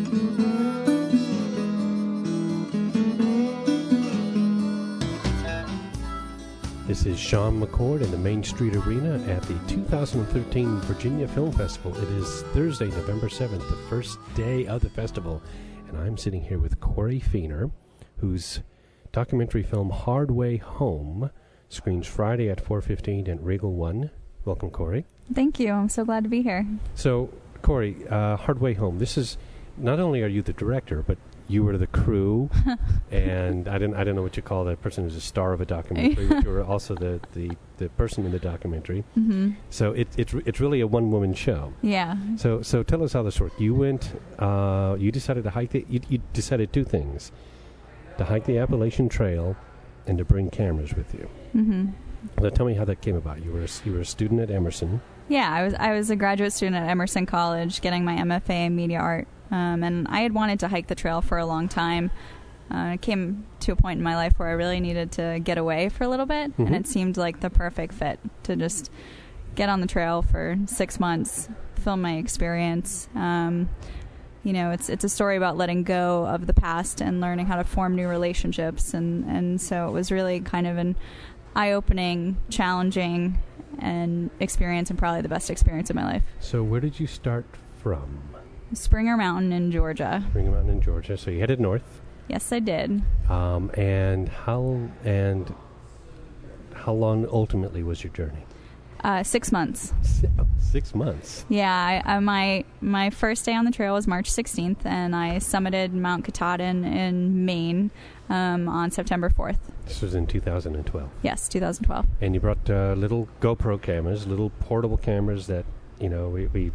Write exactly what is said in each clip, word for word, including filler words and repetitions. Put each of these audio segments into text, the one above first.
This is Sean McCord in the Main Street Arena at the two thousand thirteen Virginia Film Festival. It is Thursday, November seventh, the first day of the festival, and I'm sitting here with Corey Feener, whose documentary film Hard Way Home screens Friday at four fifteen at Regal One. Welcome, Corey. Thank you. I'm so glad to be here. So, Corey, uh, Hard Way Home. This is, not only are you the director, but you were the crew, and I didn't. I don't know what you call that person who's a star of a documentary, but you were also the, the, the person in the documentary. Mm-hmm. So it, it's it's really a one woman show. Yeah. So so tell us how this worked. You went. Uh, you decided to hike the. You, you decided two things: to hike the Appalachian Trail, and to bring cameras with you. Mm-hmm. So tell me how that came about. You were a, you were a student at Emerson. Yeah, I was I was a graduate student at Emerson College, getting my M F A in media art. Um, and I had wanted to hike the trail for a long time. Uh, it came to a point in my life where I really needed to get away for a little bit, mm-hmm. and it seemed like the perfect fit to just get on the trail for six months, film my experience. Um, you know, it's it's a story about letting go of the past and learning how to form new relationships, and, and so it was really kind of an eye-opening, challenging, and experience, and probably the best experience of my life. So where did you start from? Springer Mountain in Georgia. Springer Mountain in Georgia. So you headed north. Yes, I did. Um, and how and how long ultimately was your journey? Uh, six months. Six months. Yeah, I, I, my my first day on the trail was March sixteenth, and I summited Mount Katahdin in Maine um, on September fourth. This was in two thousand twelve. Yes, two thousand twelve. And you brought uh, little GoPro cameras, little portable cameras that you know we. we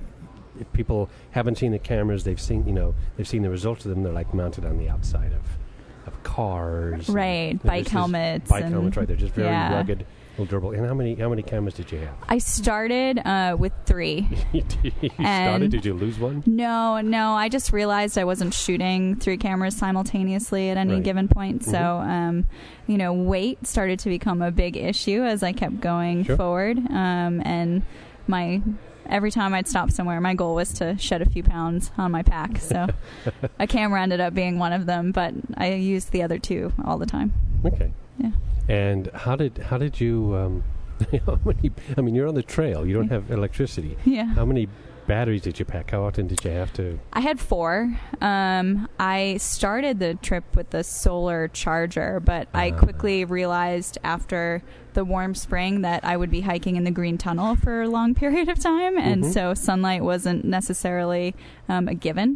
If people haven't seen the cameras, they've seen, you know, they've seen the results of them. They're like mounted on the outside of, of cars, right? And, bike helmets, bike helmets, right? They're just very yeah. rugged, little durable. And how many, how many cameras did you have? I started uh, with three. you started? Did you lose one? No, no. I just realized I wasn't shooting three cameras simultaneously at any right. given point. Mm-hmm. So, um, you know, weight started to become a big issue as I kept going sure. forward, um, and my. Every time I'd stop somewhere, my goal was to shed a few pounds on my pack. So a camera ended up being one of them, but I used the other two all the time. Okay. Yeah. And how did how did you? Um, how many? I mean, you're on the trail. You don't have electricity. Yeah. How many batteries did you pack? How often did you have to? I had four. Um, I started the trip with the solar charger, but uh. I quickly realized after the warm spring that I would be hiking in the Green Tunnel for a long period of time, and mm-hmm. so sunlight wasn't necessarily um, a given.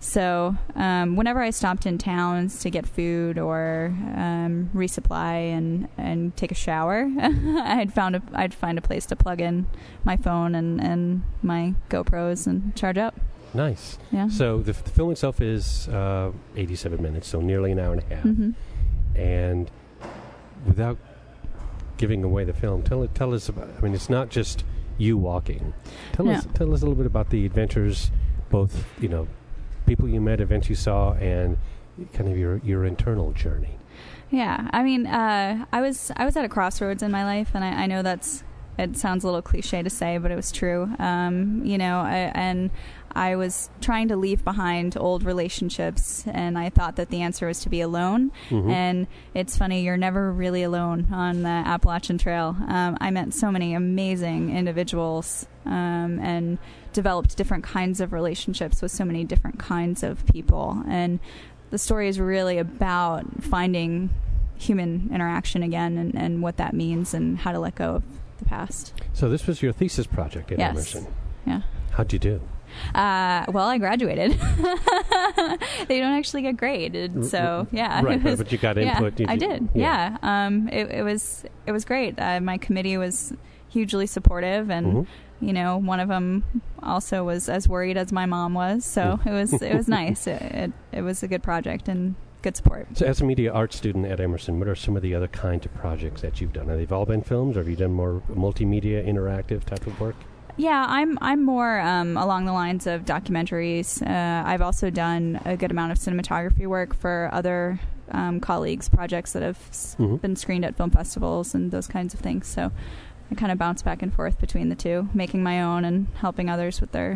So um, whenever I stopped in towns to get food or um, resupply and, and take a shower, I'd found a, I'd find a place to plug in my phone and, and my GoPros and charge up. Nice. Yeah. So the, f- the film itself is uh, eighty-seven minutes, so nearly an hour and a half. Mm-hmm. And without giving away the film, tell it. Tell us about. I mean, it's not just you walking. Tell no. us. Tell us a little bit about the adventures, both you know, people you met, events you saw, and kind of your your internal journey. Yeah, I mean, uh, I was I was at a crossroads in my life, and I, I know that's it sounds a little cliche to say, but it was true. Um, you know, I, and I was trying to leave behind old relationships, and I thought that the answer was to be alone. Mm-hmm. And it's funny, you're never really alone on the Appalachian Trail. Um, I met so many amazing individuals um, and developed different kinds of relationships with so many different kinds of people. And the story is really about finding human interaction again, and, and what that means, and how to let go of the past. So this was your thesis project at yes. Emerson. Yeah. How'd you do? Uh, well, I graduated. They don't actually get graded, so yeah. Right, was, but you got input. Yeah, you I did. Yeah, yeah. Um, it, it was it was great. Uh, my committee was hugely supportive, and mm-hmm. you know, one of them also was as worried as my mom was. So it was it was nice. It, it it was a good project and good support. So, as a media arts student at Emerson, what are some of the other kinds of projects that you've done? Have they all been films, or have you done more multimedia, interactive type of work? Yeah, I'm I'm more um, along the lines of documentaries. Uh, I've also done a good amount of cinematography work for other um, colleagues' projects that have mm-hmm. been screened at film festivals and those kinds of things. So I kind of bounce back and forth between the two, making my own and helping others with their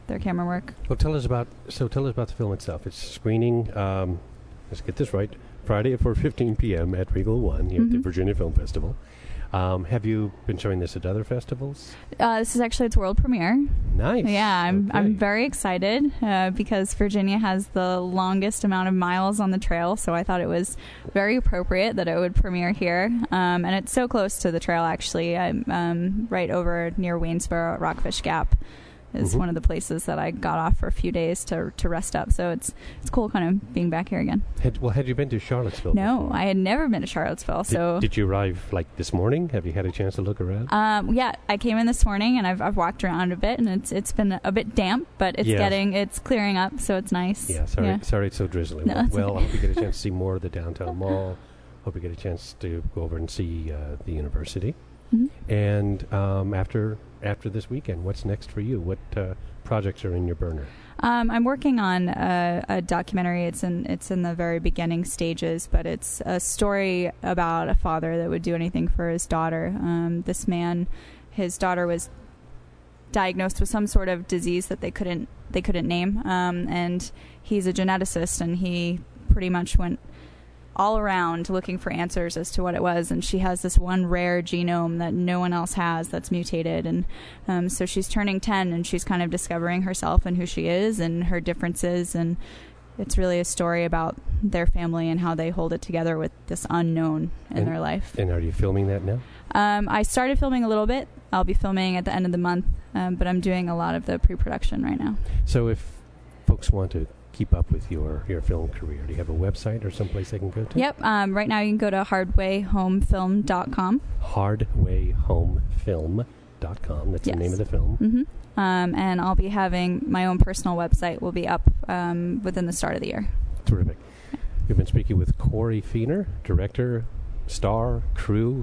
their camera work. Well, tell us about so tell us about the film itself. It's screening. Um, let's get this right. Friday at four fifteen p.m. at Regal One here mm-hmm. at the Virginia Film Festival. Um, have you been showing this at other festivals? Uh, this is actually its world premiere. Nice. Yeah, I'm okay. I'm very excited uh, because Virginia has the longest amount of miles on the trail, so I thought it was very appropriate that it would premiere here. Um, and it's so close to the trail, actually. I'm um, right over near Waynesboro at Rockfish Gap. Is mm-hmm. one of the places that I got off for a few days to to rest up. So it's it's cool kind of being back here again. Had, well, had you been to Charlottesville No, before? I had never been to Charlottesville. Did, so did you arrive like this morning? Have you had a chance to look around? Um, yeah, I came in this morning and I've I've walked around a bit, and it's it's been a bit damp, but it's yes. getting it's clearing up, so it's nice. Yeah, sorry, yeah. sorry, it's so drizzly. No, well, well okay. I hope you get a chance to see more of the downtown mall. Hope you get a chance to go over and see uh, the university. Mm-hmm. And um, after after this weekend, what's next for you? What uh, projects are in your burner? Um, I'm working on a, a documentary. It's in it's in the very beginning stages, but it's a story about a father that would do anything for his daughter. Um, this man, his daughter was diagnosed with some sort of disease that they couldn't they couldn't name, um, and he's a geneticist, and he pretty much went all around looking for answers as to what it was, and she has this one rare genome that no one else has that's mutated, and um, so she's turning ten, and she's kind of discovering herself and who she is and her differences, and it's really a story about their family and how they hold it together with this unknown in and, their life. And are you filming that now? Um, I started filming a little bit. I'll be filming at the end of the month, um, but I'm doing a lot of the pre-production right now. So if folks want to keep up with your, your film career, do you have a website or someplace they can go to? Yep. Um, right now you can go to hardway home film dot com. hardway home film dot com. That's yes. the name of the film. Mm-hmm. Um, and I'll be having my own personal website will be up um, within the start of the year. Terrific. We've been speaking with Corey Feener, director, star, crew,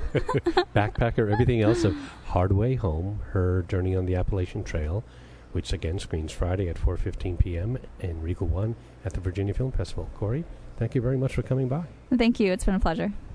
backpacker, everything else of Hardway Home, her journey on the Appalachian Trail, which again screens Friday at four fifteen p.m. in Regal One at the Virginia Film Festival. Corey, thank you very much for coming by. Thank you. It's been a pleasure.